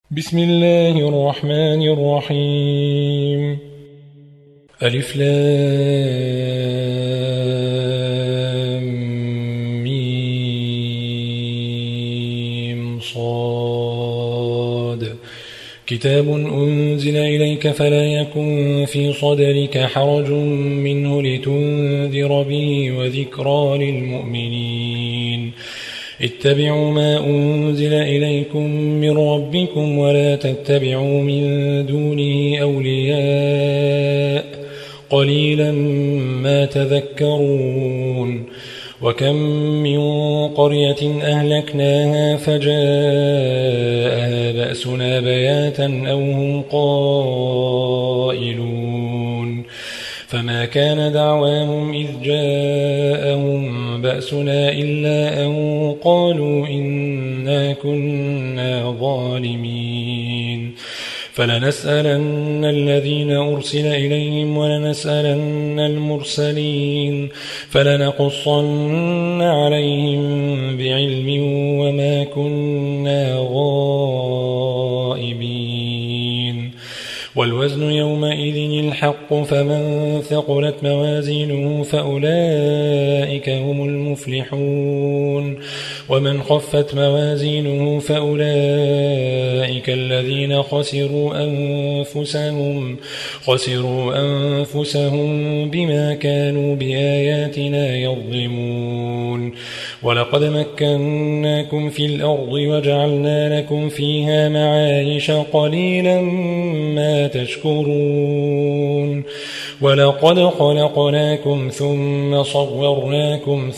بسم الله الرحمن الرحيم. ألف لام ميم صاد. كتاب أنزل إليك فلا يكن في صدرك حرج منه لتنذر به وذكرى للمؤمنين. اتبعوا ما أنزل إليكم من ربكم ولا تتبعوا من دونه أولياء قليلا ما تذكرون. وكم من قرية أهلكناها فجاءها بأسنا بياتا أو هم قائلون فما كان دعواهم إذ جاءهم بأسنا إلا أن قالوا إنا كنا ظالمين. فلنسألن الذين أرسل إليهم ولنسألن المرسلين فلنقصن عليهم بعلم وما كنا غائبين. والوزن يومئذ الحق فمن ثقلت موازينه فأولئك هم المفلحون ومن خفت موازينه فأولئك الذين خسروا أنفسهم بما كانوا بآياتنا يظلمون. ولقد مكناكم في الأرض وجعلنا لكم فيها معايش قليلا ما تشكرون. ولقد خلقناكم ثم صورناكم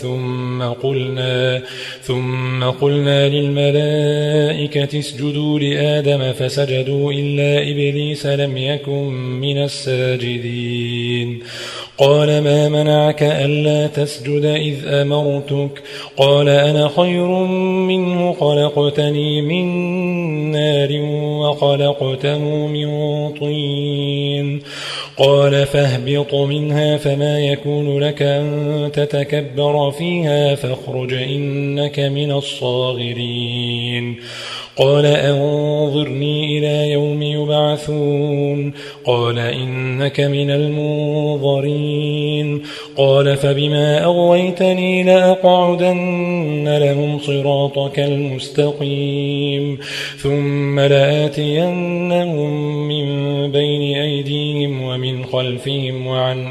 ثم قلنا للملائكة اسجدوا لآدم فسجدوا إلا إبليس لم يكن من الساجدين. قال ما منعك ألا تسجد إذ أمرتك؟ قال أنا خير منه خلقتني من نار وخلقته من طين. قال فاهبط منها فما يكون لك أن تتكبر فيها فاخرج إنك من الصاغرين. قال أنظرني إلى يوم يبعثون. قال إنك من المنظرين. قال فبما أغويتني لأقعدن لهم صراطك المستقيم ثم لآتينهم من بين أيديهم ومن خلفهم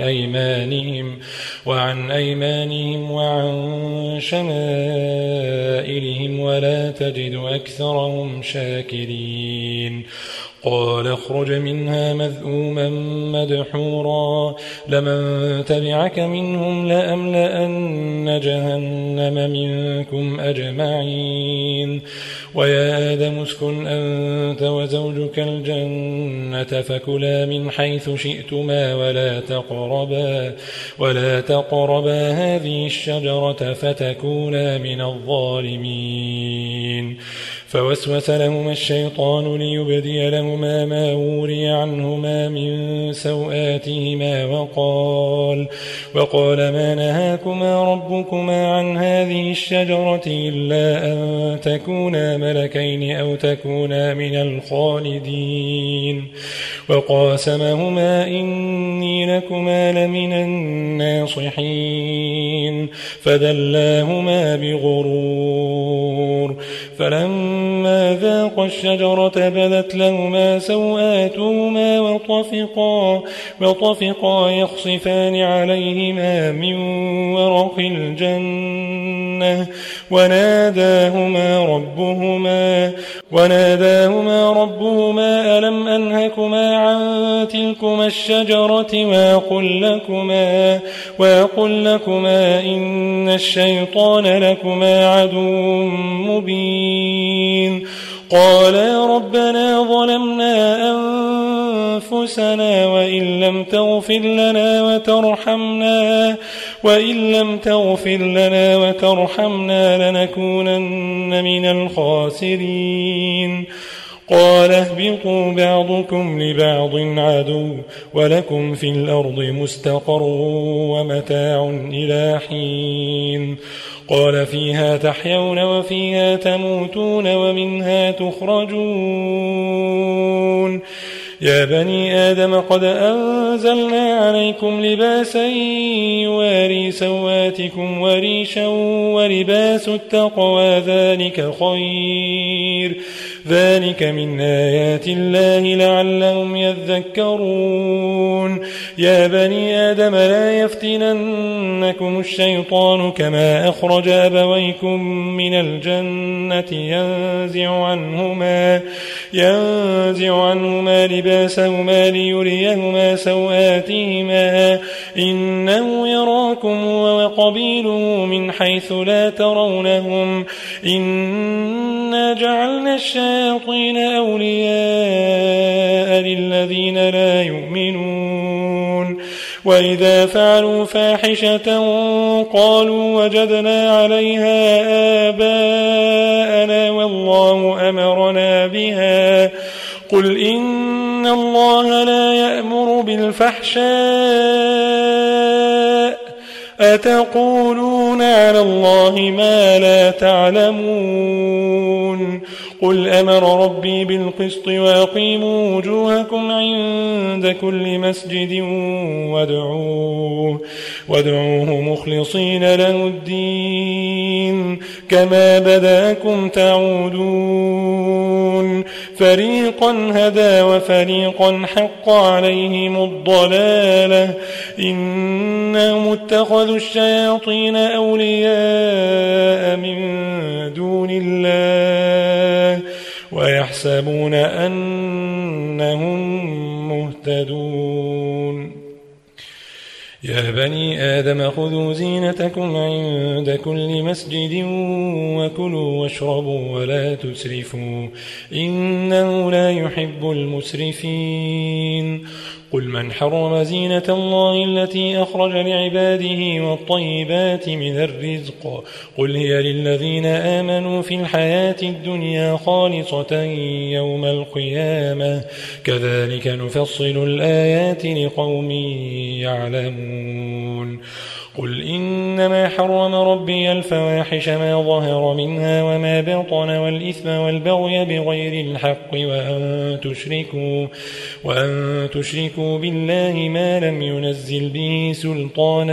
وعن أيمانهم وعن شمائلهم ولا تجد أكثرهم شاكرين. قال اخرج منها مذءوما مدحورا لمن تبعك منهم لأملأن جهنم منكم أجمعين. ويا آدم اسكن أنت وزوجك الجنة فكلا من حيث شئتما ولا تقربا هذه الشجرة فتكونا من الظالمين. فوسوس لهما الشيطان ليبدي لهما ما وري عنهما من سوآتهما وقال ما نهاكما ربكما عن هذه الشجرة إلا أن تكونا ملكين أو تكونا من الخالدين. وقاسمهما إني لكما لمن الناصحين فدلاهما بغرور. فلما ذاقا الشجرة بدت لهما سوآتهما وطفقا يخصفان عليهما من ورق الجنة وناداهما ربهما ألم أنهكما عن تلكما الشجرة وأقل لكما إن الشيطان لكما عدو مبين. قالا ربنا ظلمنا أنفسنا وإن لم تغفر لنا وترحمنا لنكونن من الخاسرين. قال اهبطوا بعضكم لبعض عدو ولكم في الأرض مستقر ومتاع إلى حين قال فيها تحيون وفيها تموتون ومنها تخرجون يا بني آدم قد أنزلنا عليكم لباسا يواري سواتكم وريشا ولباس التقوى ذلك خير ذلك من آيات الله لعلهم يذكرون يا بني آدم لا يفتننكم الشيطان كما أخرج أبويكم من الجنة ينزع عنهما لباسهما ليريهما سوآتهما إنه يراكم وقبيله من حيث لا ترونهم إنا جعلنا الشياطين أولياء للذين لا يؤمنون وإذا فعلوا فاحشة قالوا وجدنا عليها آباءنا والله أمرنا بها قل إن الله لا يأمر بالفحشاء أتقولون على الله ما لا تعلمون قل أمر ربي بالقسط وأقيموا وجوهكم عند كل مسجد وادعوه مخلصين له الدين كما بدأكم تعودون فريقا هدى وفريقا حق عليهم الضلالة إنهم اتخذوا الشياطين أولياء من دون الله ويحسبون أنهم مهتدون يا بني آدم خذوا زينتكم عند كل مسجد وكلوا واشربوا ولا تسرفوا إنه لا يحب المسرفين قل من حرم زينة الله التي أخرج لعباده والطيبات من الرزق قل هي للذين آمنوا في الحياة الدنيا خالصة يوم القيامة كذلك نفصل الآيات لقوم يعلمون قل إنما حرم ربي الفواحش ما ظهر منها وما بطن والإثم والبغي بغير الحق وأن تشركوا بالله ما لم ينزل به سلطانا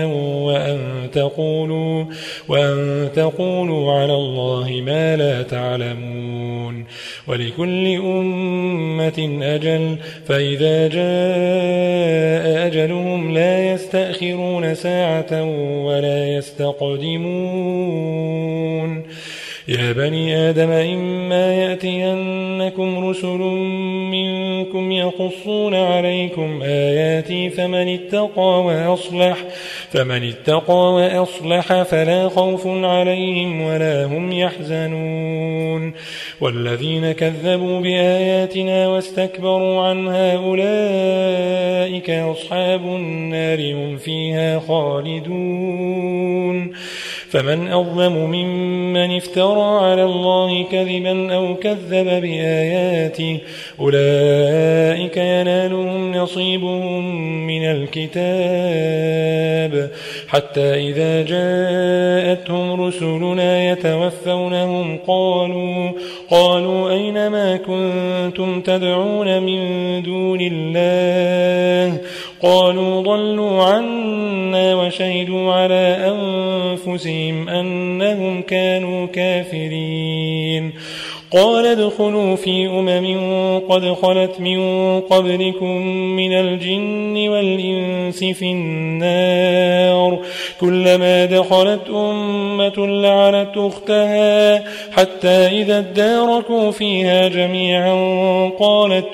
وأن تقولوا على الله ما لا تعلمون ولكل أمة أجل فإذا جاء أجلهم لا يستأخرون ساعة ولا يستقدمون يا بني آدم إما يأتينكم رسل منكم يقصون عليكم آياتي فمن اتقى وأصلح فلا خوف عليهم ولا هم يحزنون والذين كذبوا بآياتنا واستكبروا عنها أولئك أصحاب النار هم فيها خالدون فمن أظلم ممن افترى على الله كذبا أو كذب بآياته أولئك ينالهم نصيبهم من الكتاب حتى إذا جاءتهم رسلنا يتوفونهم قالوا أين ما كنتم تدعون من دون الله قالوا ضلوا عنا وشهدوا على أنفسهم أنهم كانوا كافرين قال ادخلوا في قد خلت من قبلكم من الجن والإنس في النار كلما دخلت أمة لعنت أختها حتى إذا اداركوا فيها جميعا قالت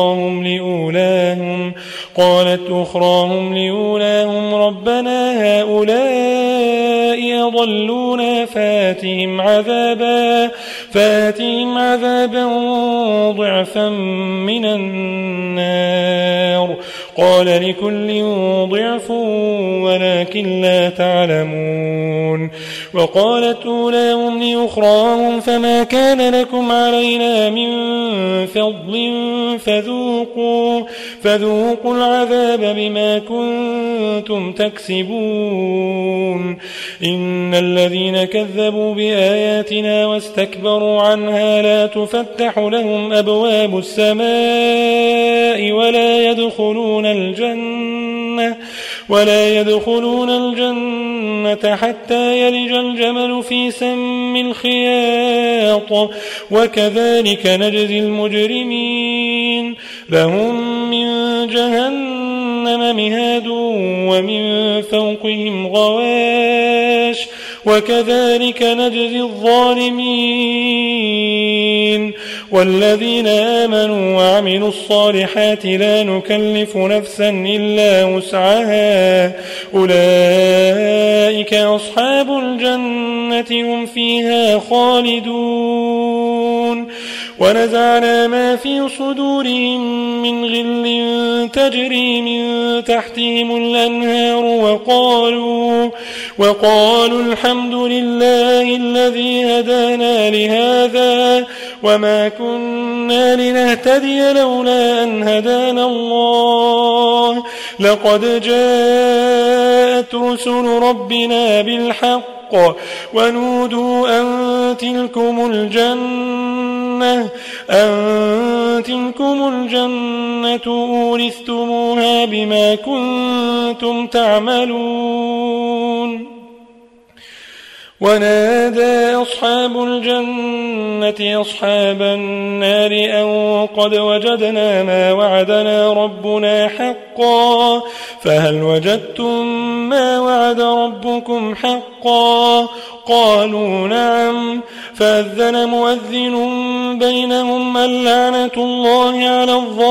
أخراهم لأولاهم ربنا هؤلاء أضلونا فآتهم عذابا ضعفا من النار قال لكل ضعف ولكن لا تعلمون وقالت أولاهم لأخراهم فما كان لكم علينا من فضل فذوقوا العذاب بما كنتم تكسبون إن الذين كذبوا بآياتنا واستكبروا عنها لا تفتح لهم أبواب السماء ولا يدخلون الجنة حتى يلج الجمل في سم الخياط وكذلك نجزي المجرمين لهم من جهنم مهاد ومن فوقهم غواش وكذلك نجزي الظالمين والذين آمنوا وعملوا الصالحات لا نكلف نفسا إلا وسعها أولئك أصحاب الجنة هم فيها خالدون ونزعنا ما في صدورهم من غل تجري من تحتهم الأنهار وقالوا الحمد لله الذي هدانا لهذا وما كنا لنهتدي لولا أن هدانا الله لقد جاءت رسل ربنا بالحق ونودوا أن تلكم الجنة أورثتموها بما كنتم تعملون ونادى أصحاب الجنة أصحاب النار أن قد وجدنا ما وعدنا ربنا حقا فهل وجدتم ما وعد ربكم حقا قالوا نعم فأذن مؤذن بينهم اللعنة الله على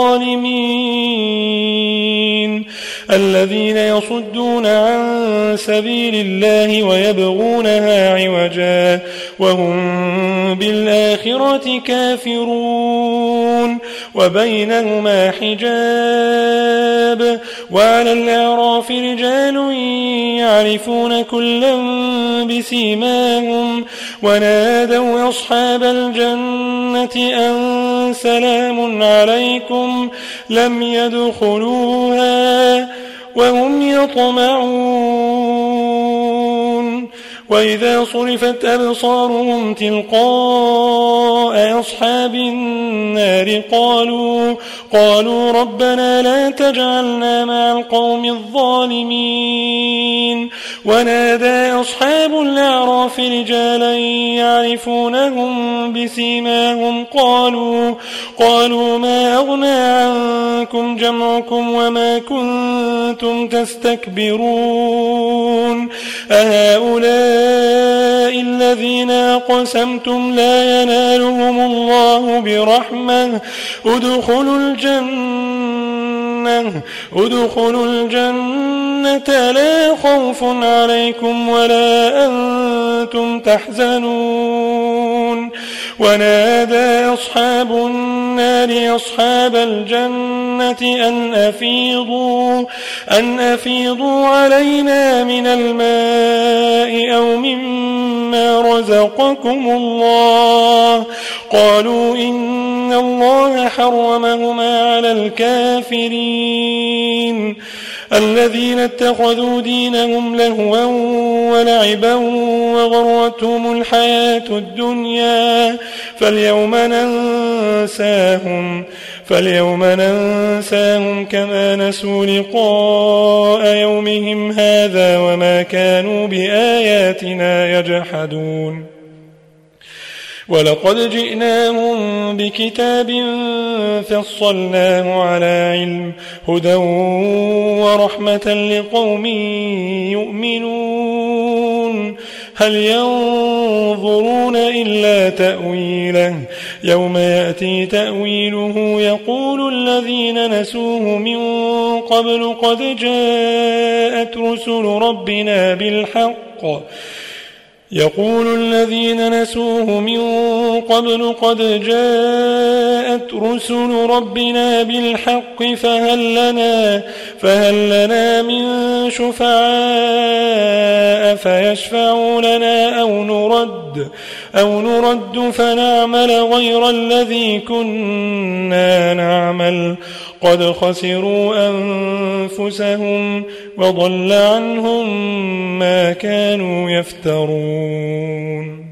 الظالمين الذين يصدون عن سبيل الله ويبغونها عوجا وهم بالآخرة كافرون وبينهما حجاب وعلى الأعراف رجال يعرفون كلا بسيماهم ونادوا أصحاب الجنة أن سلام عليكم لم يدخلوها وهم يطمعون وإذا صرفت أبصارهم تلقاء أصحاب النار قالوا ربنا لا تجعلنا مع القوم الظالمين ونادى أصحاب الأعراف رجالا يعرفونهم بسيماهم قالوا ما أغنى عنكم جمعكم وما كنتم تستكبرون أهؤلاء الذين أقسمتم لا ينالهم الله برحمة ادخلوا الجنة لا خوف عليكم ولا أنتم تحزنون ونادى أصحاب النار أصحاب الجنة أن أفيضوا علينا من الماء أو مما رزقكم الله قالوا إن الله حرمهما على الكافرين الذين اتخذوا دينهم لهوا ولعبا وغرتهم الحياة الدنيا فاليوم ننساهم كما نسوا لقاء يومهم هذا وما كانوا بآياتنا يجحدون ولقد جئناهم بكتاب فصلناه على علم هدى ورحمة لقوم يؤمنون هل ينظرون إلا تأويله يوم يأتي تأويله يقول الذين نسوه من قبل قد جاءت رسل ربنا بالحق يقول الذين نسوه من قبل قد جاءت رسل ربنا بالحق فهل لنا من شفعاء فيشفعوا لنا أو نرد فنعمل غير الذي كنا نعمل قد خسروا أنفسهم وضل عنهم ما كانوا يفترون.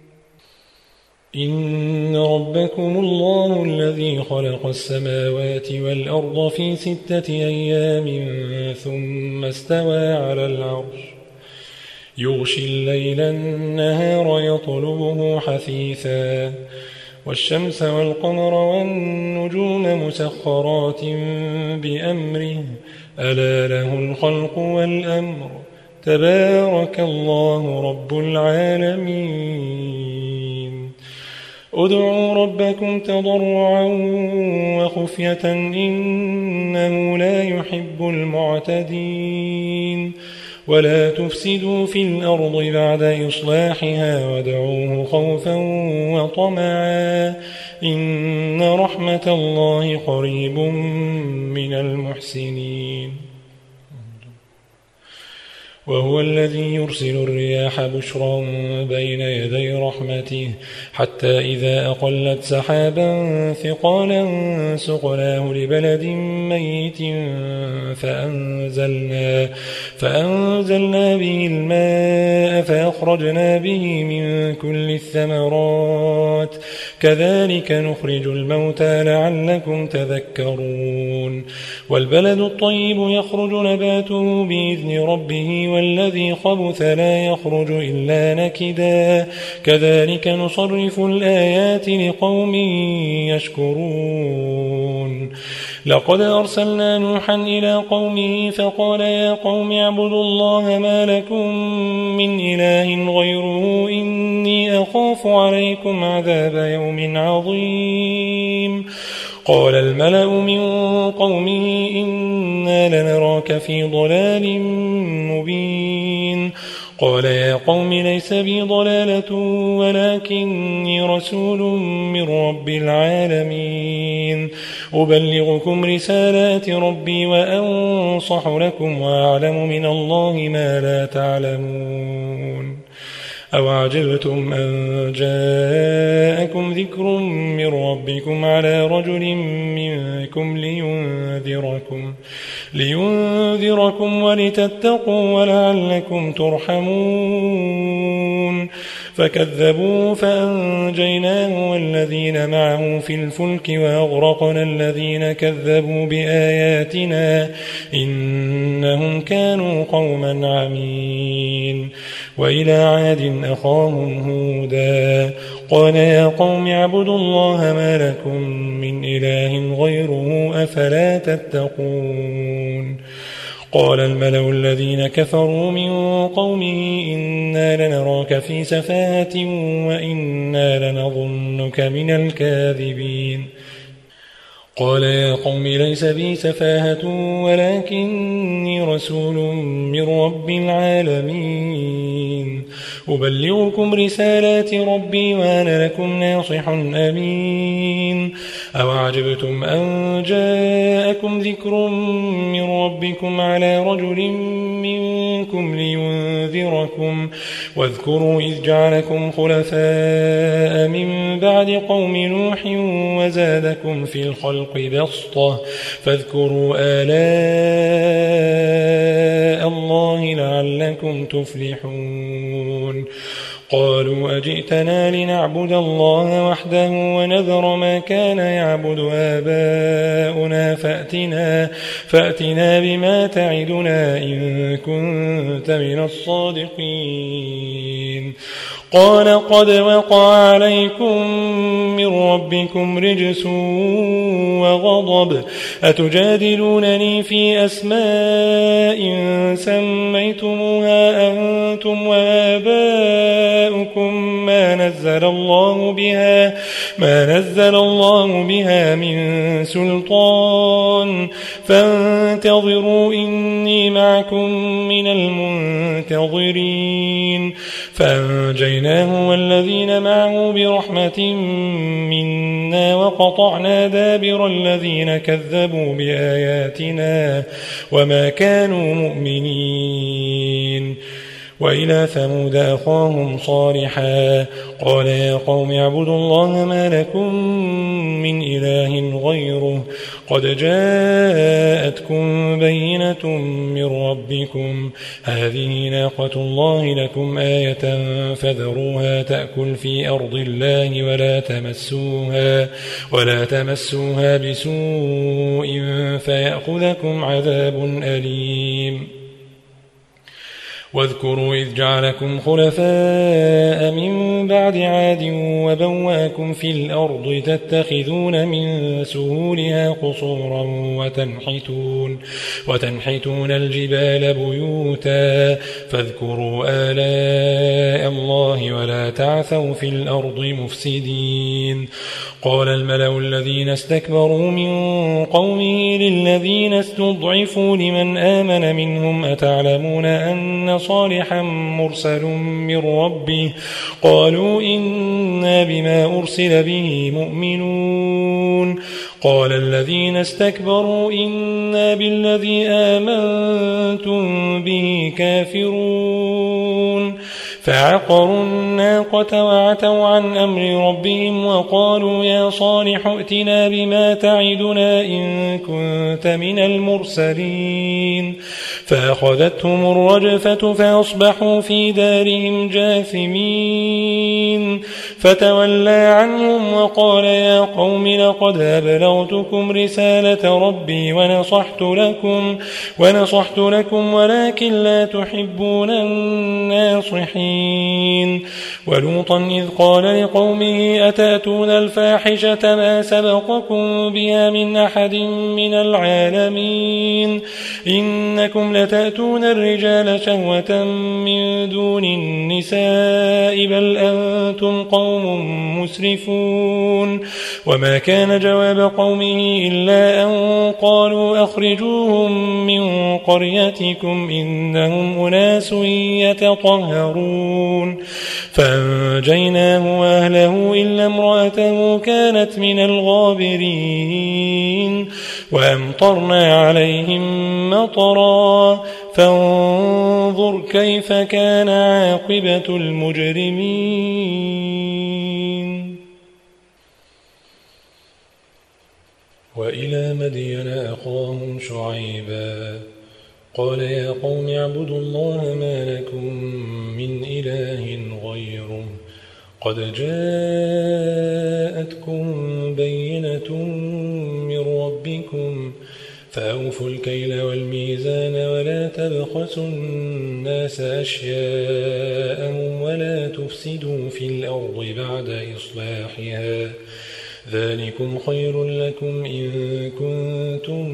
إن ربكم الله الذي خلق السماوات والأرض في 6 أيام ثم استوى على العرش يغشي الليل النهار يطلبه حثيثا والشمس والقمر والنجوم مسخرات بأمره ألا له الخلق والأمر تبارك الله رب العالمين. ادعوا ربكم تضرعا وخفية إنه لا يحب المعتدين ولا تفسدوا في الأرض بعد إصلاحها وادعوه خوفا وطمعا إن رحمة الله قريب من المحسنين. وهو الذي يرسل الرياح بشرا بين يدي رحمته حتى إذا أقلت سحابا ثقالا سقناه لبلد ميت فأنزلنا به الماء فأخرجنا به من كل الثمرات كذلك نخرج الموتى لعلكم تذكرون. والبلد الطيب يخرج نباته بإذن ربه والذي خبث لا يخرج إلا نكدا كذلك نصرف الآيات لقوم يشكرون. لقد أرسلنا نوحا إلى قومه فقال يا قوم اعبدوا الله ما لكم من إله غيره إني أخاف عليكم عذاب يوم عظيم. قال الملأ من قومه إنا لنراك في ضلال مبين. قال يا قوم ليس بي ضلالة ولكني رسول من رب العالمين أبلغكم رسالات ربي وأنصح لكم وأعلم من الله ما لا تعلمون. أوعجبتم أن جاءكم ذكر من ربكم على رجل منكم لينذركم ولتتقوا ولعلكم ترحمون. فكذبوا فأنجيناه والذين معه في الفلك وأغرقنا الذين كذبوا بآياتنا إنهم كانوا قوما عمين. وإلى عاد أخاهم هودا قال يا قوم اعبدوا الله ما لكم من إله غيره أفلا تتقون. قال الملأ الذين كفروا من قومه إنا لنراك في سفاهة وإنا لنظنك من الكاذبين. قال يا قوم ليس بي سفاهة ولكني رسول من رب العالمين أبلغكم رسالات ربي وأنا لكم ناصح أمين. أوعجبتم أن جاءكم ذكر من ربكم على رجل منكم لينذركم واذكروا إذ جعلكم خلفاء من بعد قوم نوح وزادكم في الخلق بسطة فاذكروا آلاء الله لعلكم تفلحون. قالوا أجئتنا لنعبد الله وحده ونذر ما كان يعبد آباؤنا فأتنا بما تعدنا إن كنت من الصادقين. قال قد وقع عليكم من ربكم رجس وغضب أتجادلونني في أسماء سميتموها أنتم وآباؤكم ما نزل الله بها من سلطان فانتظروا إني معكم من المنتظرين. فأنجيناه والذين معه برحمة منا وقطعنا دابر الذين كذبوا بآياتنا وما كانوا مؤمنين. وإلى ثمود أخاهم صالحا قال يا قوم اعبدوا الله ما لكم من إله غيره قد جاءتكم بينة من ربكم هذه ناقة الله لكم آية فذروها تأكل في أرض الله ولا تمسوها بسوء فيأخذكم عذاب أليم. واذكروا إذ جعلكم خلفاء من بعد عاد وبواكم في الأرض تتخذون من سهولها قصورا وتنحتون الجبال بيوتا فاذكروا آلاء الله ولا تعثوا في الأرض مفسدين. قال الملأ الذين استكبروا من قومه للذين استضعفوا لمن آمن منهم أتعلمون أن صالحا مرسل من ربه قالوا إنا بما أرسل به مؤمنون. قال الذين استكبروا إنا بالذي آمنتم به كافرون. فعقروا الناقة وعتوا عن أمر ربهم وقالوا يا صالح ائتنا بما تعدنا إن كنت من المرسلين. فأخذتهم الرجفة فأصبحوا في دارهم جاثمين. فتولى عنهم وقال يا قوم لقد أبلغتكم رسالة ربي ونصحت لكم ولكن لا تحبون الناصحين. ولوطا إذ قال لقومه أتأتون الفاحشة ما سبقكم بها من أحد من العالمين إنكم لتأتون الرجال شهوة من دون النساء بل أنتم قوم مسرفون. وما كان جواب قومه إلا أن قالوا أخرجوهم من قريتكم إنهم أناس يتطهرون. فأنجيناه وأهله إلا امرأته كانت من الغابرين. وأمطرنا عليهم مطرا فانظر كيف كان عاقبة المجرمين. وإلى مدين أخاهم شعيبا قال يا قوم اعبدوا الله ما لكم من إله غيره قد جاءتكم بينة من ربكم فأوفوا الكيل والميزان ولا تبخسوا الناس أشياءهم ولا تفسدوا في الأرض بعد إصلاحها ذلكم خير لكم إن كنتم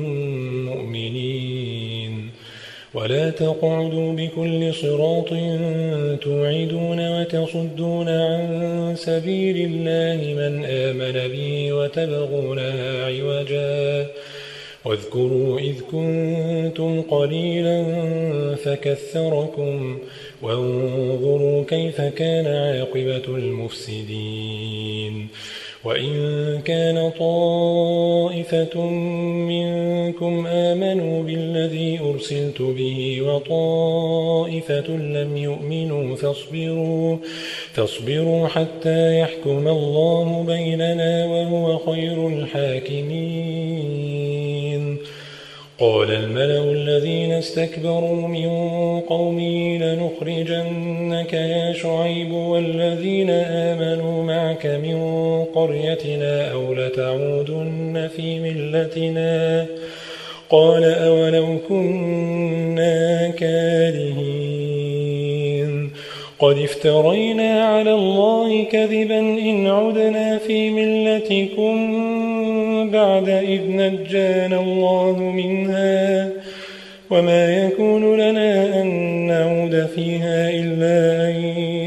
مؤمنين. ولا تقعدوا بكل صراط توعدون وتصدون عن سبيل الله من آمن به وتبغونها عوجا واذكروا إذ كنتم قليلا فكثركم وانظروا كيف كان عاقبة المفسدين. وإن كان طائفة منكم آمنوا بالذي أرسلت به وطائفة لم يؤمنوا فاصبروا حتى يحكم الله بيننا وهو خير الحاكمين. قال الملأ الذين استكبروا من قومه لنخرجنك يا شعيب والذين آمنوا معك من قريتنا أو لتعودن في ملتنا قال أولو كنا كارهين قد افترينا على الله كذبا إن عدنا في ملتكم بعد إذ نجانا الله منها وما يكون لنا أن نعود فيها إلا أن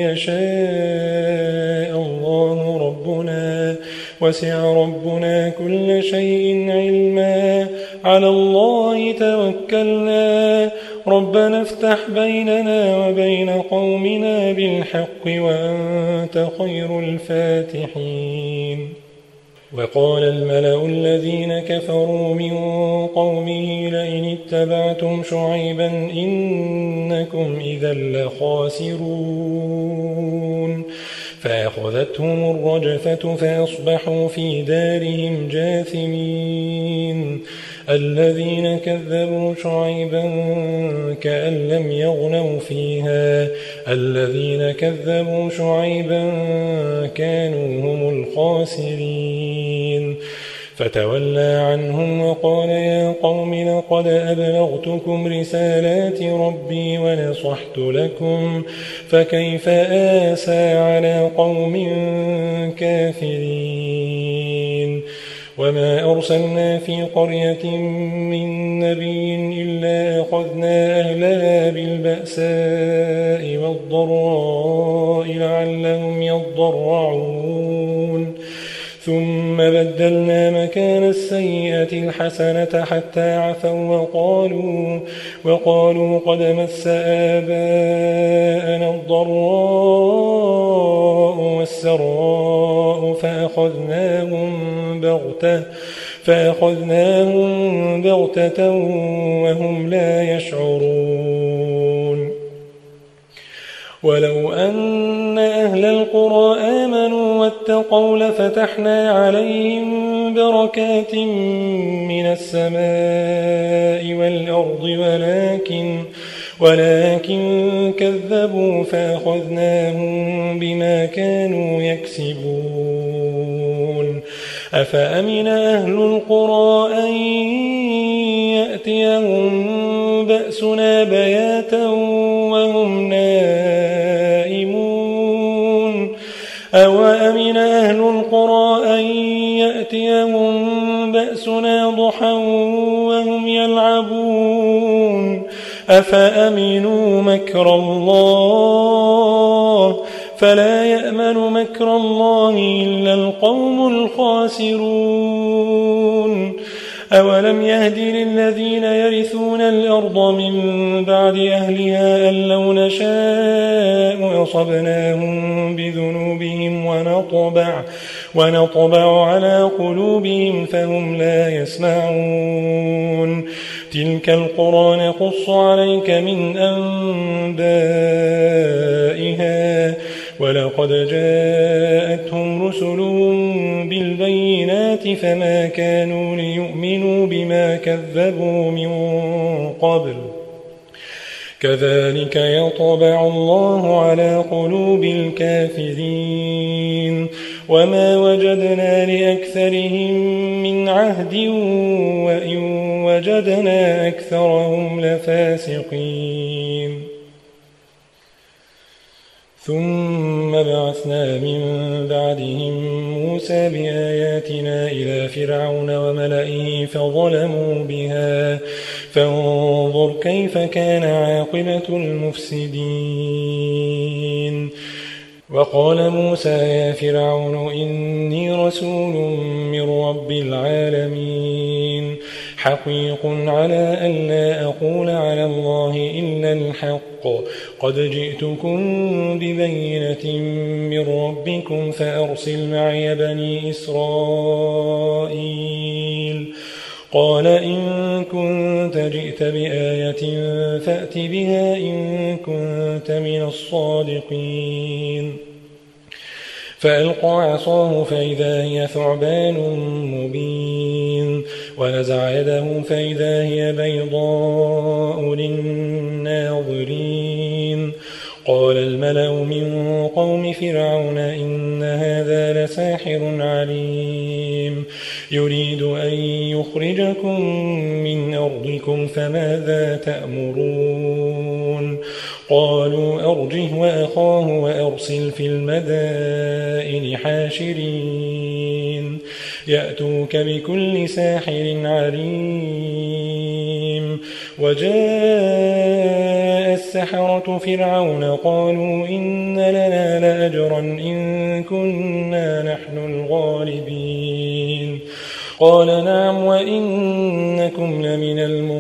يشاء الله ربنا وسع ربنا كل شيء علما على الله توكلنا ربنا افتح بيننا وبين قومنا بالحق وأنت خير الفاتحين. وقال الملأ الذين كفروا من قومه لئن اتبعتم شعيبا إنكم إذا لخاسرون فأخذتهم الرجفة فأصبحوا في دارهم جاثمين. الذين كذبوا شعيبا كأن لم يغنوا فيها الذين كذبوا شعيبا كانوا هم الخاسرين. فتولى عنهم وقال يا قوم لقد أبلغتكم رسالات ربي ونصحت لكم فكيف آسى على قوم كافرين. وما أرسلنا في قرية من نبي إلا أخذنا أهلها بالبأساء والضراء لعلهم يضرعون ثم بدلنا مكان السيئة الحسنة حتى عفوا وقالوا قد مس آباءنا الضراء والسراء فأخذناهم بغتة وهم لا يشعرون. ولو أن أهل القرى آمنوا واتقوا لفتحنا عليهم بركات من السماء والأرض ولكن كذبوا فأخذناهم بما كانوا يكسبون. أفأمن أهل القرى أن يأتيهم بأسنا بياتا وهم نائمون أو أمن أهل القرى أن يأتيهم بأسنا ضحى وهم يلعبون أفأمنوا مكر الله فلا يأمن مكر الله إلا القوم الخاسرون. أولم يهد للذين يرثون الأرض من بعد أهلها أن لو نشاء أصبناهم بذنوبهم ونطبع على قلوبهم فهم لا يسمعون. تلك القرى نقص عليك من أنبائها ولقد جاءتهم رسلهم بالبينات فما كانوا ليؤمنوا بما كذبوا من قبل كذلك يطبع الله على قلوب الكافرين. وما وجدنا لأكثرهم من عهد وإن وجدنا أكثرهم لفاسقين. ثم بعثنا من بعدهم موسى بآياتنا إلى فرعون وملئه فظلموا بها فانظر كيف كان عاقبة المفسدين. وقال موسى يا فرعون إني رسول من رب العالمين حقيق على أن لا أقول على الله إلا الحق قد جئتكم ببينة من ربكم فأرسل معي بني إسرائيل. قال إن كنت جئت بآية فأت بها إن كنت من الصادقين. فألقى عصاه فإذا هي ثعبان مبين ونزع يده فإذا هي بيضاء للناظرين. قال الملأ من قوم فرعون إن هذا لساحر عليم يريد أن يخرجكم من أرضكم فماذا تأمرون. قالوا أرجه وأخاه وأرسل في المدائن حاشرين يأتوك بكل ساحر عليم. وجاء السحرة فرعون قالوا إن لنا لأجرا إن كنا نحن الغالبين. قال نعم وإنكم لمن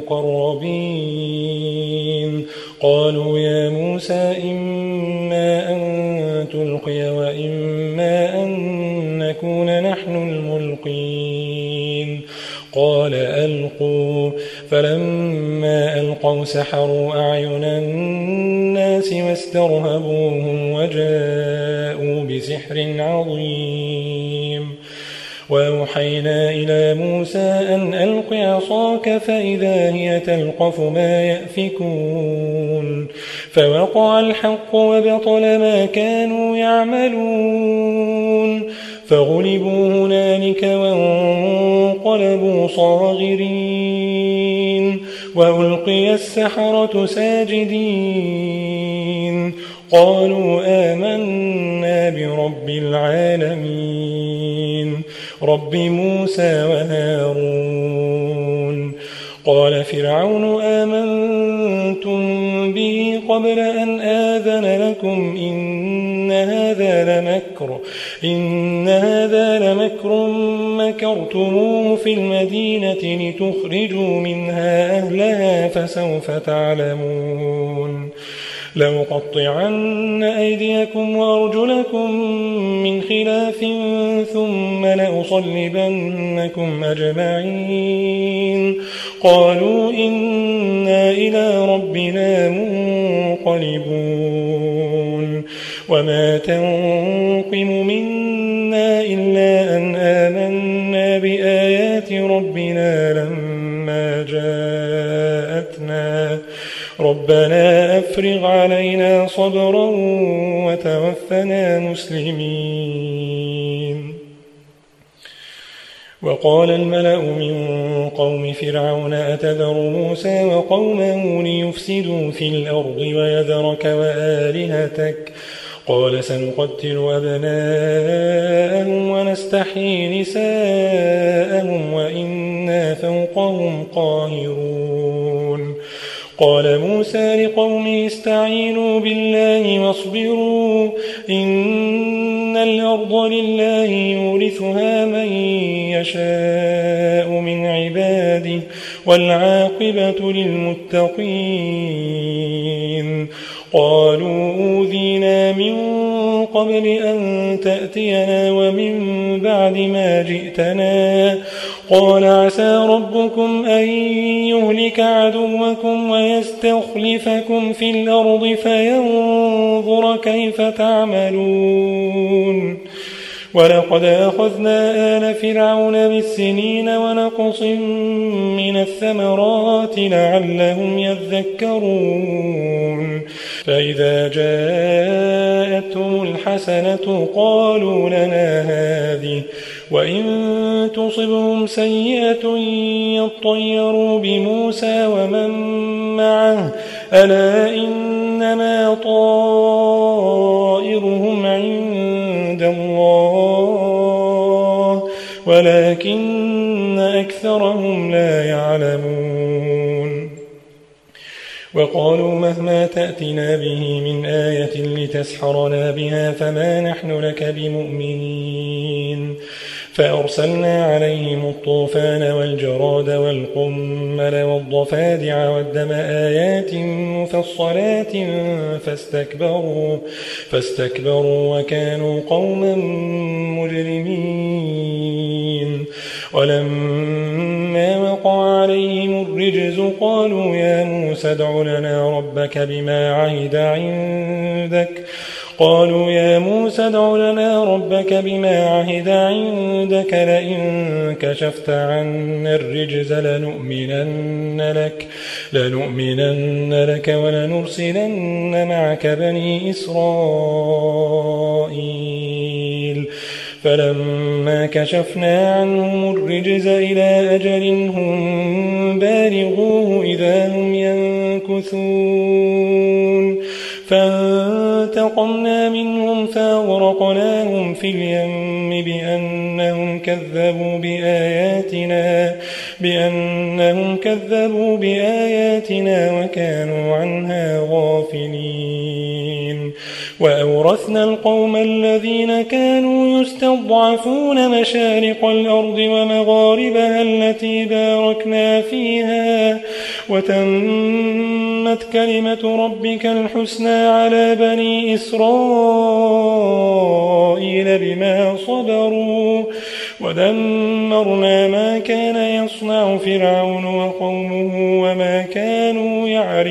المقربين قالوا يا موسى إما أن تلقي وإما أن نكون نحن الملقين قال ألقوا فلما ألقوا سحروا أعين الناس واسترهبوهم وجاءوا بسحر عظيم وأوحينا إلى موسى أن ألق عصاك فإذا هي تلقف ما يأفكون فوقع الحق وبطل ما كانوا يعملون فغلبوا هنالك وانقلبوا صاغرين وألقي السحرة ساجدين قالوا آمنا برب العالمين رب موسى وهارون قال فرعون آمنتم به قبل أن آذن لكم إن هذا لمكر مكرتموه في المدينة لتخرجوا منها أهلها فسوف تعلمون لأقطعن أيديكم وأرجلكم من خلاف ثم لأصلبنكم أجمعين قالوا إنا إلى ربنا منقلبون وما تنقم منا إلا أن آمنا بآيات ربنا لما جاءتنا ربنا أفرغ علينا صبرا وتوفنا مسلمين وقال الملأ من قوم فرعون أتذر موسى وقومه ليفسدوا في الأرض ويذرك وآلهتك قال سنقتل أبناءهم ونستحيي نساءهم وإنا فوقهم قاهرون قال موسى لقومه استعينوا بالله واصبروا إن الأرض لله يورثها من يشاء من عباده والعاقبة للمتقين قالوا أوذينا من قبل أن تأتينا ومن بعد ما جئتنا قال عسى ربكم أن يهلك عدوكم ويستخلفكم في الأرض فينظر كيف تعملون ولقد أخذنا آل فرعون بالسنين ونقص من الثمرات لعلهم يذكرون فإذا جاءتهم الحسنة قالوا لنا هذه وإن تصبهم سيئة يطيروا بموسى ومن معه ألا إنما طائرهم عند الله ولكن أكثرهم لا يعلمون وقالوا مهما تأتنا به من آية لتسحرنا بها فما نحن لك بمؤمنين فأرسلنا عليهم الطوفان والجراد والقمل والضفادع والدم آيات مفصلات فاستكبروا وكانوا قوما مجرمين ولما وقع عليهم الرجز قالوا يا موسى ادع لنا ربك بما عهد عندك لئن كشفت عنا الرجز لنؤمنن لك ولنرسلن معك بني إسرائيل فلما كشفنا عنهم الرجز إلى أجل هم بالغوه إذا هم ينكثون فانتقمنا منهم فأغرقناهم في اليم بأنهم كذبوا بأنهم كذبوا بآياتنا وكانوا عنها غافلين. وأورثنا القوم الذين كانوا يستضعفون مشارق الأرض ومغاربها التي باركنا فيها وتمت كلمة ربك الحسنى على بني إسرائيل بما صبروا ودمرنا ما كان يصنع فرعون وقومه وما كانوا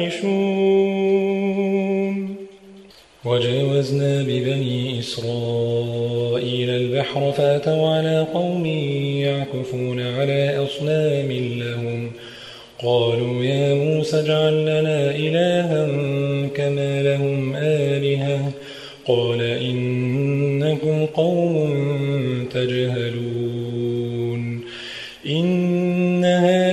يعرشون. وجاوزنا ببني إسرائيل البحر فأتوا على قوم يعكفون على أصنام لهم قالوا يا موسى اجعل لنا إلها كما لهم آلهة قال إنكم قوم تجهلون. إن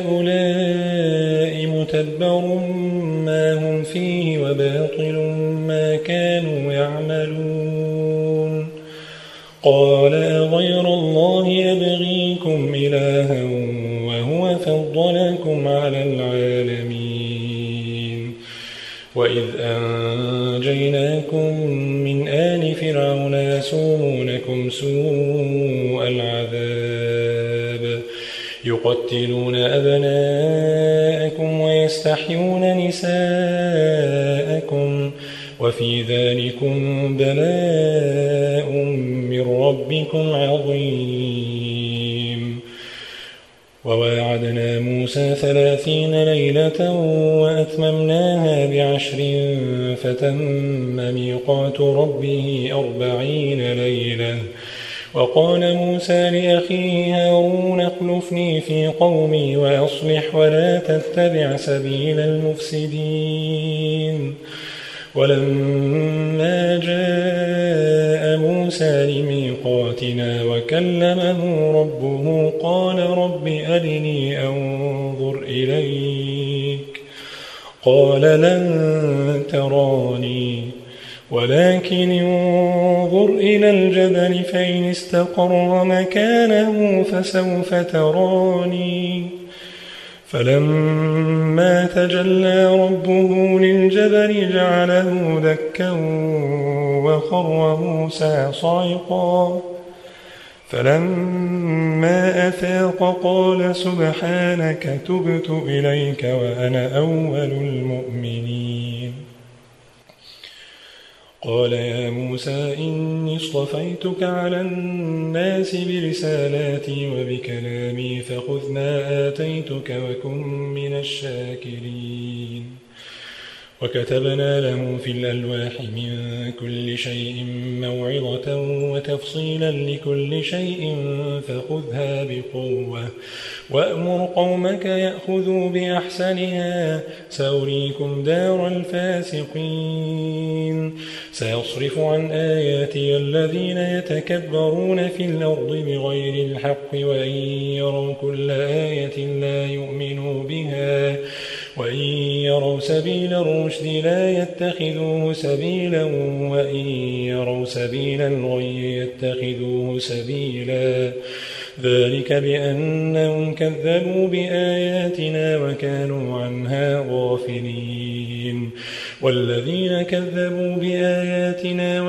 هؤلاء متبر ما هم فيه وباطل ما كانوا يعملون. قال أغير الله يبغيكم إلها وهو فضلكم على العالمين. وإذ أنجيناكم من آل فرعون يسومونكم سوء العذاب يقتلون أبناءكم ويستحيون نساءكم وفي ذلكم بلاء من ربكم عظيم. وواعدنا موسى 30 ليلة وأتممناها ب10 فتم ميقات ربه 40 ليلة. وقال موسى لأخيه هارون اخلفني في قومي وأصلح ولا تتبع سبيل المفسدين. ولما جاء موسى لميقاتنا وكلمه ربه قال رب أرني أنظر إليك قال لن تراني ولكن انظر إلى الجبل فإن استقر مكانه فسوف تراني. فلما تجلى ربه للجبل جعله دكا وخر موسى صعقا. فلما أفاق قال سبحانك تبت إليك وأنا أول المؤمنين. قال يا موسى إني اصطفيتك على الناس برسالاتي وبكلامي فخذ ما آتيتك وكن من الشاكرين. وكتبنا له في الألواح من كل شيء موعظة وتفصيلا لكل شيء فخذها بقوة وأمر قومك يأخذوا بأحسنها سأريكم دار الفاسقين. سيصرف عن آياتي الذين يتكبرون في الأرض بغير الحق وإن يروا كل آية لا يؤمنوا بها وإن يروا سبيل الرشد لا يتخذوه سبيلا وإن يروا سبيل الغي يتخذوه سبيلا. ذلك بأنهم كذبوا بآياتنا وكانوا عنها غافلين. والذين كذبوا بآياتنا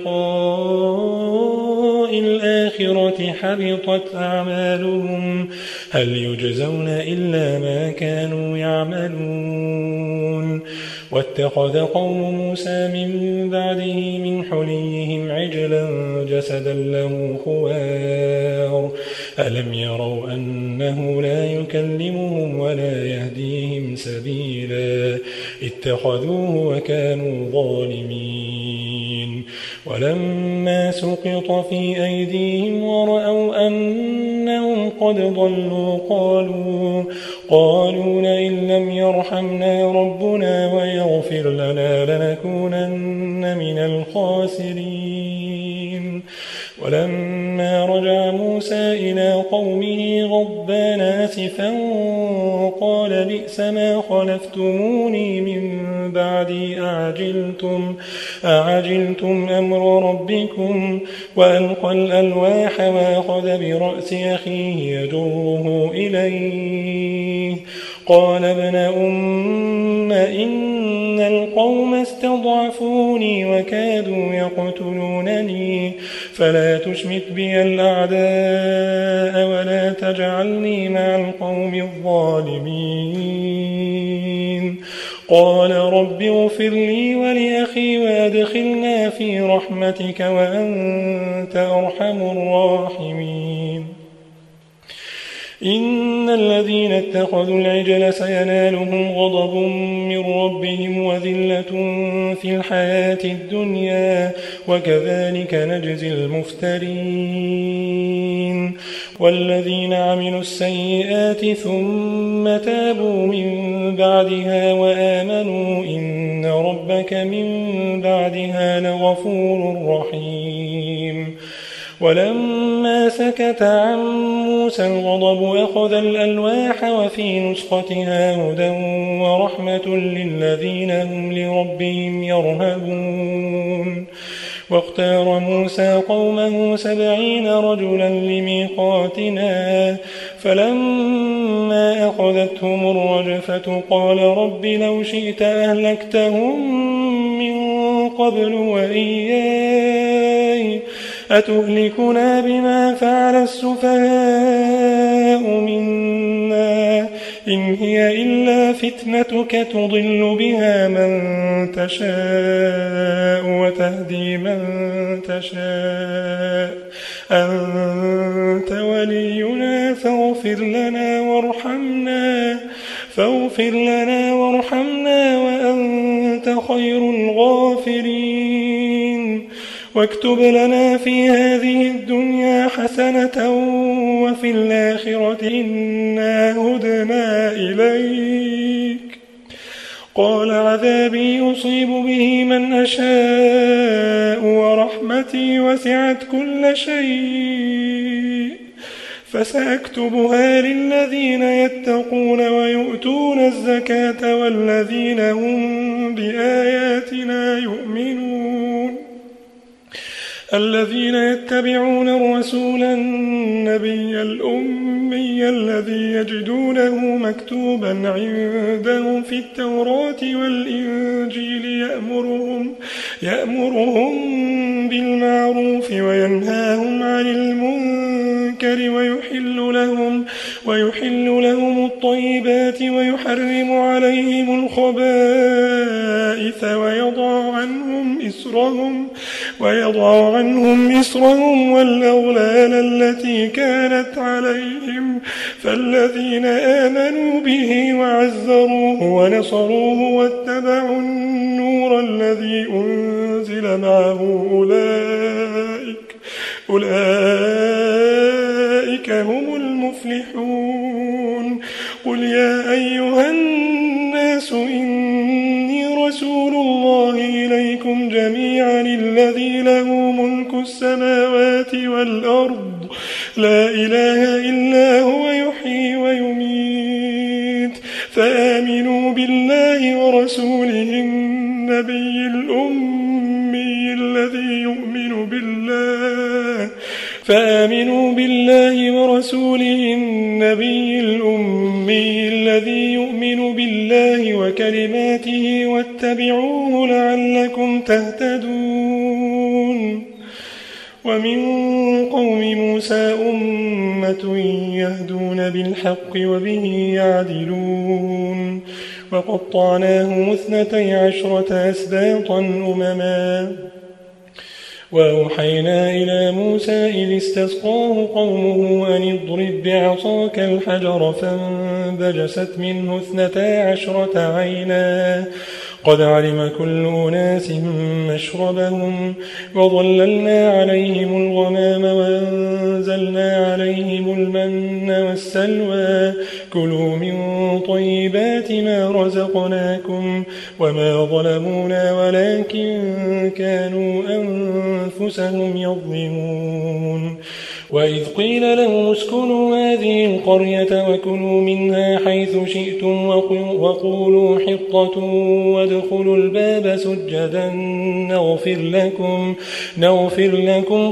ولقاء الآخرة حبطت أعمالهم هل يجزون إلا ما كانوا يعملون. واتخذ قوم موسى من بعده من حليهم عجلا جسدا له خوار ألم يروا أنه لا يكلمهم ولا يهديهم سبيلا اتخذوه وكانوا ظالمين. ولما سقط في أيديهم ورأوا أنهم قد ضلوا قالوا لئن لم يرحمنا ربنا ويغفر لنا لنكونن من الخاسرين. ولما رجع موسى إلى قومه غضبان آسفا قال بئس ما خلفتموني من بعدي أعجلتم أمر ربكم وألقى الألواح وأخذ برأس أخيه يجره إليه قال ابن أم إن القوم استضعفوني وكادوا يقتلونني فلا تشمت بي الأعداء ولا تجعلني مع القوم الظالمين قال رب اغفر لي ولأخي وأدخلنا في رحمتك وأنت أرحم الراحمين إن الذين اتخذوا العجل سينالهم غضب من ربهم وذلة في الحياة الدنيا وكذلك نجزي المفترين والذين عملوا السيئات ثم تابوا من بعدها وآمنوا إن ربك من بعدها لغفور رحيم ولما سكت عن موسى الغضب أخذ الألواح وفي نسختها هدى ورحمة للذين هم لربهم يرهبون واختار موسى قومه 70 رجلا لميقاتنا فلما أخذتهم الرجفة قال رب لو شئت أهلكتهم من قبل وإياي أتهلكنا بما فعل السفهاء منا إن هي إلا فتنتك تضل بها من تشاء وتهدي من تشاء أنت ولينا فاغفر لنا وارحمنا وأنت خير الغافرين واكتب لنا في هذه الدنيا حسنة وفي الآخرة إنا هدنا إليك قال عذابي يصيب به من أشاء ورحمتي وسعت كل شيء فسأكتبها للذين يتقون ويؤتون الزكاة والذين هم بآياتنا يؤمنون الذين يتبعون الرسول النبي الأمي الذي يجدونه مكتوبا عندهم في التوراة والإنجيل يأمرهم بالمعروف وينهاهم عن المنكر ويحل لهم الطيبات ويحرم عليهم الخبائث ويضع عنهم إصرهم والأغلال التي كانت عليهم فالذين آمنوا به وعزروه ونصروه واتبعوا النور الذي أنزل معه أولئك هم المفلحون قل يا أيها الناس إني رسول الله إليكم جميعا الذي له ملك السماوات والأرض لا إله إلا هو يحيي ويميت فآمنوا بالله ورسوله النبي الأمي الذي يؤمن بالله وكلماته واتبعوه لعلكم تهتدون ومن قوم موسى أمة يهدون بالحق وبه يعدلون وقطعناهم 12 أسباطا أمما وأوحينا إلى موسى إذ استسقاه قومه أن اضرب بعصاك الحجر فانبجست منه 12 عينا قد علم كل أناس مشربهم وظللنا عليهم الغمام وأنزلنا عليهم المن والسلوى كلوا من طيبات ما رزقناكم وما ظلمونا ولكن كانوا أنفسهم يظلمون وإذ قيل لهم اسكنوا هذه القرية وكلوا منها حيث شئتم وقولوا حطة وادخلوا الباب سجدا نغفر لكم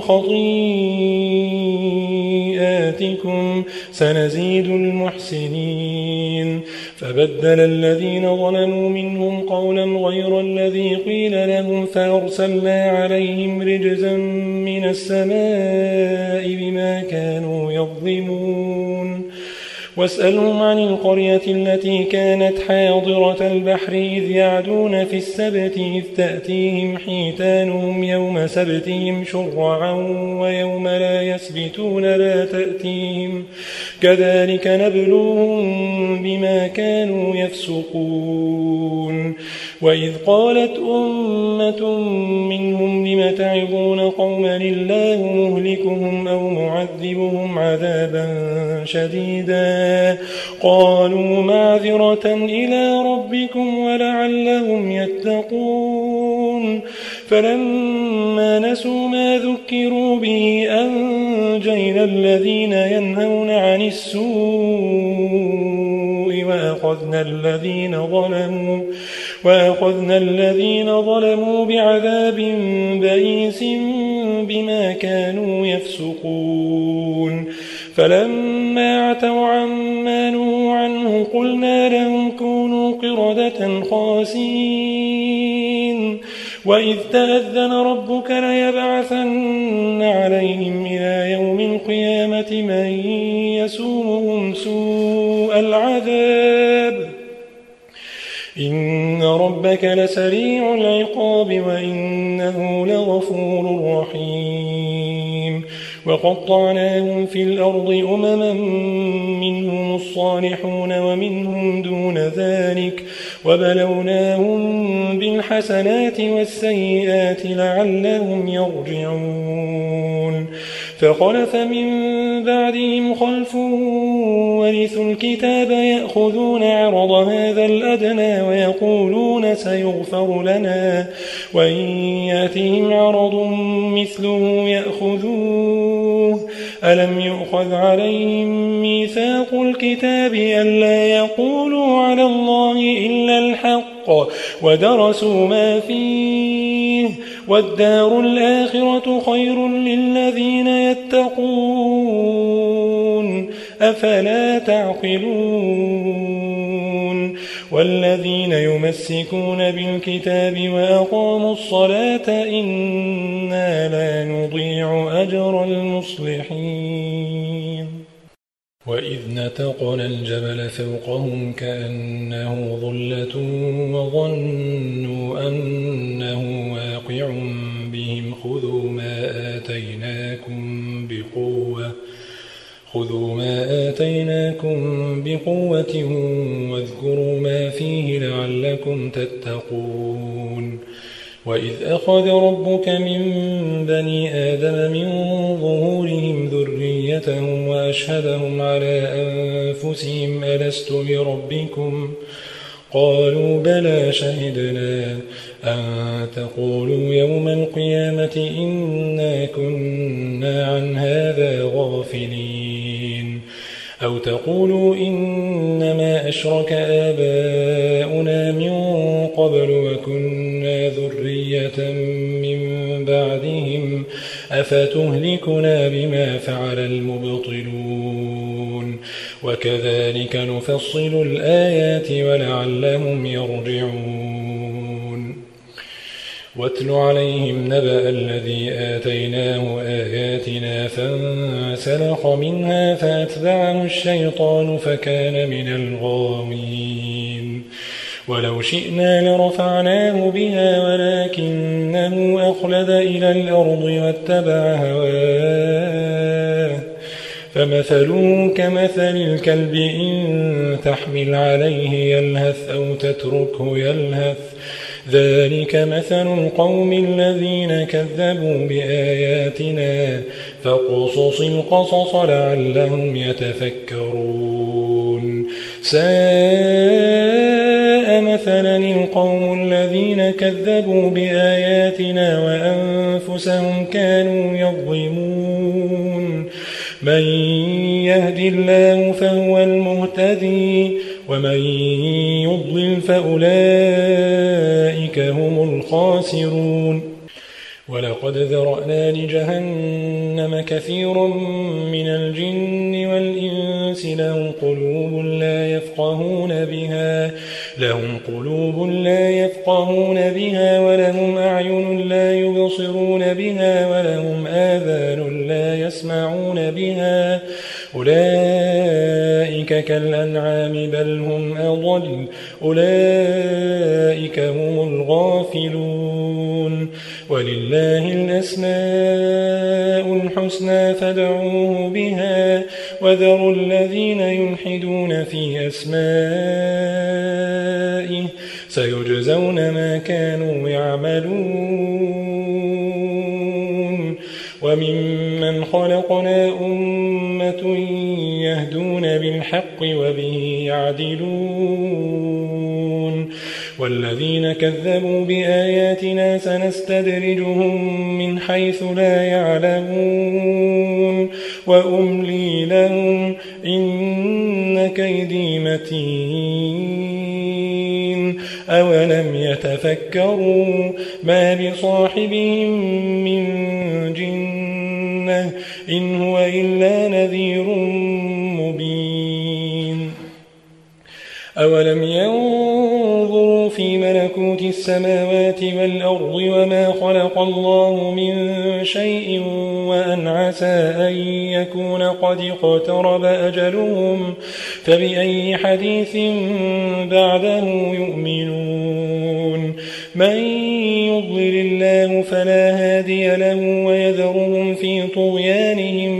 خطيئاتكم سنزيد المحسنين فبدل الذين ظلموا منهم قولا غير الذي قيل لهم فأرسلنا عليهم رجزا من السماء بما كانوا يظلمون واسألهم عن القرية التي كانت حاضرة البحر إذ يعدون في السبت إذ تأتيهم حيتانهم يوم سبتهم شرعا ويوم لا يسبتون لا تأتيهم كذلك نبلوهم بما كانوا يفسقون وإذ قالت أمة منهم لم تعظون قوما الله مهلكهم أو معذبهم عذابا شديدا قالوا معذرة إلى ربكم ولعلهم يتقون فلما نسوا ما ذكروا به أنجينا الذين ينهون عن السوء وأخذنا الذين ظلموا بعذاب بئيس بما كانوا يفسقون فلما عتوا عما نهوا عنه قلنا لهم كونوا قردة خاسئين وإذ تأذن ربك ليبعثن عليهم إلى يوم القيامة من يسومهم سوء العذاب إن ربك لسريع العقاب وإنه لغفور رحيم وقطعناهم في الأرض أمما منهم الصالحون ومنهم دون ذلك وبلوناهم بالحسنات والسيئات لعلهم يرجعون فخلف من بعدهم خلف ورثوا الكتاب يأخذون عرض هذا الأدنى ويقولون سيغفر لنا وإن يأتهم عرض مثله يأخذوه ألم يؤخذ عليهم ميثاق الكتاب ألا يقولوا على الله إلا الحق ودرسوا ما فيه والدار الآخرة خير للذين يتقون أفلا تعقلون والذين يمسكون بالكتاب وأقاموا الصلاة إنا لا نضيع أجر المصلحين وإذ نتقنا الجبل فوقهم كأنه ظلة وظنوا أنه واقع بهم خذوا ما آتيناكم بقوة واذكروا ما فيه لعلكم تتقون وإذ أخذ ربك من بني آدم من ظهورهم ذريتهم وأشهدهم على أنفسهم ألست بربكم قالوا بلى شهدنا أن تقولوا يوم القيامة إنا كنا عن هذا غافلين أو تقولوا إنما أشرك آباؤنا من قبل وكنا ذرية من بعدهم أفتهلكنا بما فعل المبطلون وكذلك نفصل الآيات ولعلهم يرجعون واتل عليهم نبأ الذي آتيناه آياتنا فانسلخ منها فأتبعه الشيطان فكان من الغاوين ولو شئنا لرفعناه بها ولكنه أخلد إلى الأرض واتبع هواه فمثله كمثل الكلب إن تحمل عليه يلهث أو تتركه يلهث ذلك مثل القوم الذين كذبوا بآياتنا فاقصص القصص لعلهم يتفكرون ساء مثلا القوم الذين كذبوا بآياتنا وأنفسهم كانوا يظلمون من يهد الله فهو المهتدي ومن يضلل فأولئك هم الخاسرون ولقد ذرأنا لجهنم كثيرا من الجن والإنس لهم قلوب لا يفقهون بها ولهم أعين لا يبصرون بها ولهم آذان لا يسمعون بها أولئك كالأنعام بل هم أضل أولئك هم الغافلون ولله الأسماء الحسنى فادعوه بها وذروا الذين يلحدون في أسمائه سيجزون ما كانوا يعملون وممن خلقنا أمة يهدون بالحق وبه يعدلون والذين كذبوا بآياتنا سنستدرجهم من حيث لا يعلمون وأملي لهم إن كيدي متين أولم يتفكروا ما بصاحبهم من جنة إن هو إلا نذير مبين أولم ينظروا في ملكوت السماوات والأرض وما خلق الله من شيء وأن عسى أن يكون قد اقترب أجلهم فبأي حديث بعده يؤمنون من يضلل الله فلا هادي له ويذرهم في طغيانهم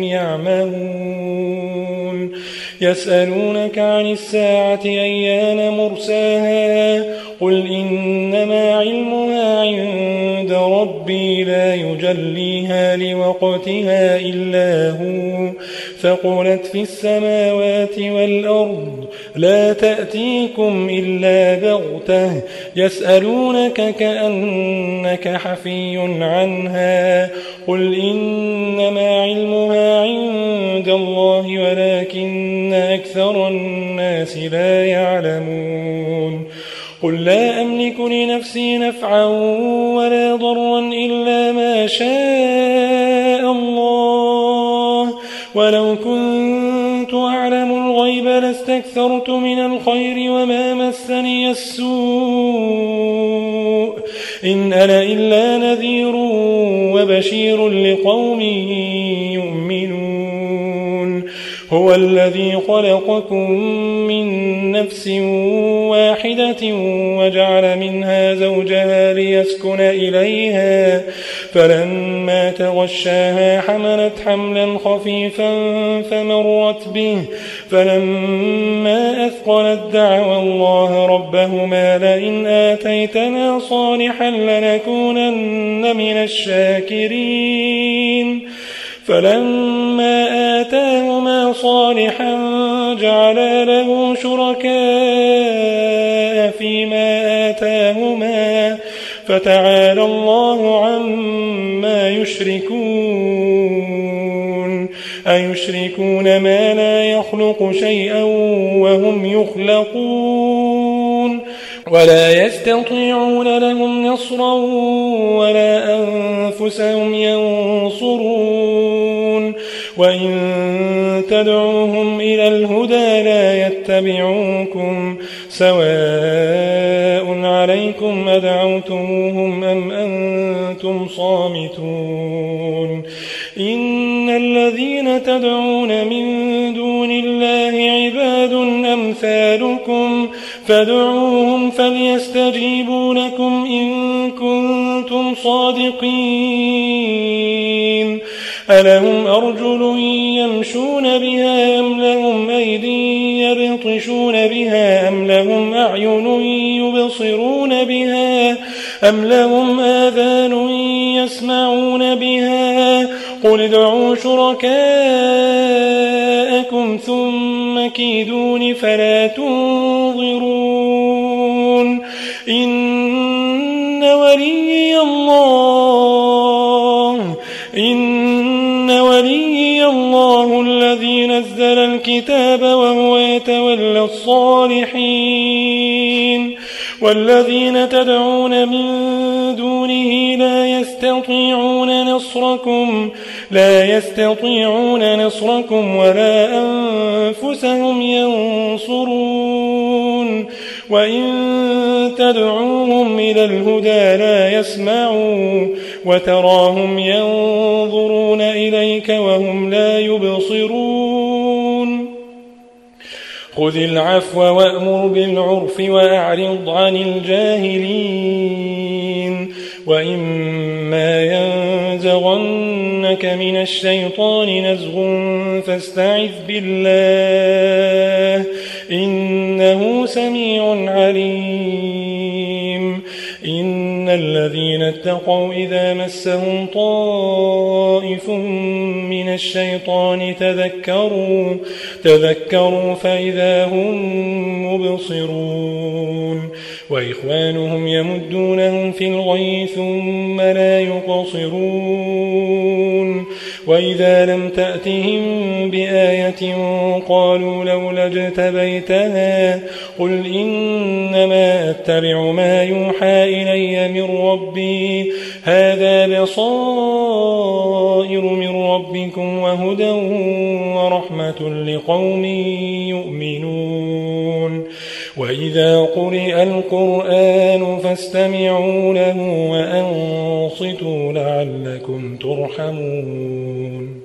يعمهون يسألونك عن الساعة أيان مرساها قل إنما علمها عند ربي لا يجليها لوقتها إلا هو ثقلت في السماوات والأرض لا تأتيكم إلا بغتة يسألونك كأنك حفي عنها قل إنما علمها عند الله ولكن أكثر الناس لا يعلمون قل لا أملك لنفسي نفعا ولا ضرا إلا ما شاء الله ولو كنت أعلم الغيب لاستكثرت من الخير وما مسني السوء إن أنا إلا نذير وبشير لقوم يؤمنون هو الذي خلقكم من نفس واحدة وجعل منها زوجها ليسكن إليها فلما تغشاها حملت حملا خفيفا فمرت به فلما أثقلت دعوا الله ربهما لئن آتيتنا صالحا لنكونن من الشاكرين فلما آتاهما صالحا جعلا له شركاء فيما آتاهما فتعالى الله عما يشركون أيشركون ما لا يخلق شيئا وهم يخلقون ولا يستطيعون لهم نصرا ولا أنفسهم ينصرون وإن تدعوهم إلى الهدى لا يتبعوكم سواء عليكم أدعوتموهم أم أنتم صامتون إن الذين تدعون من دون الله عباد أمثالكم فادعوهم فليستجيبوا لكم إن كنتم صادقين ألهم أرجل يمشون بها أم لهم أيدي يبطشون بها أم لهم أعين يبصرون بها أم لهم آذان يسمعون بها قل ادعوا شركاءكم ثم كيدون فلا تنظرون إن ولي الله الكتاب وهو يتولى الصالحين والذين تدعون من دونه لا يستطيعون نصركم ولا أنفسهم ينصرون وإن تدعوهم إلى الهدى لا يسمعوا وتراهم ينظرون إليك وهم لا يبصرون خذ العفو وأمر بالعرف وأعرض عن الجاهلين وإما ينزغنك من الشيطان نزغ فاستعذ بالله إنه سميع عليم إن الذين اتقوا إذا مسهم طائف من الشيطان تذكروا فإذا هم مبصرون وإخوانهم يمدونهم في الغي ثم لا يقصرون وإذا لم تأتهم بآية قالوا لولا اجتبيتها قل إنما أتبع ما يوحى إلي من ربي هذا بصائر من ربكم وهدى ورحمة لقوم يؤمنون وإذا قرئ القرآن فاستمعوا له وأنصتوا لعلكم ترحمون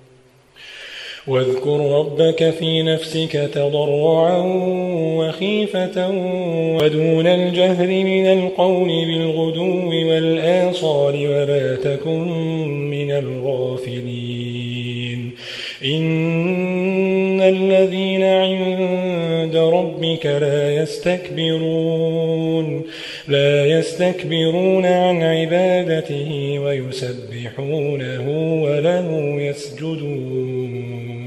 واذكر ربك في نفسك تضرعا وخيفة ودون الجهر من القول بالغدو والآصال ولا تكن من الغافلين إن الذين عند ربك لا يستكبرون عن عبادته ويسبحونه وله يسجدون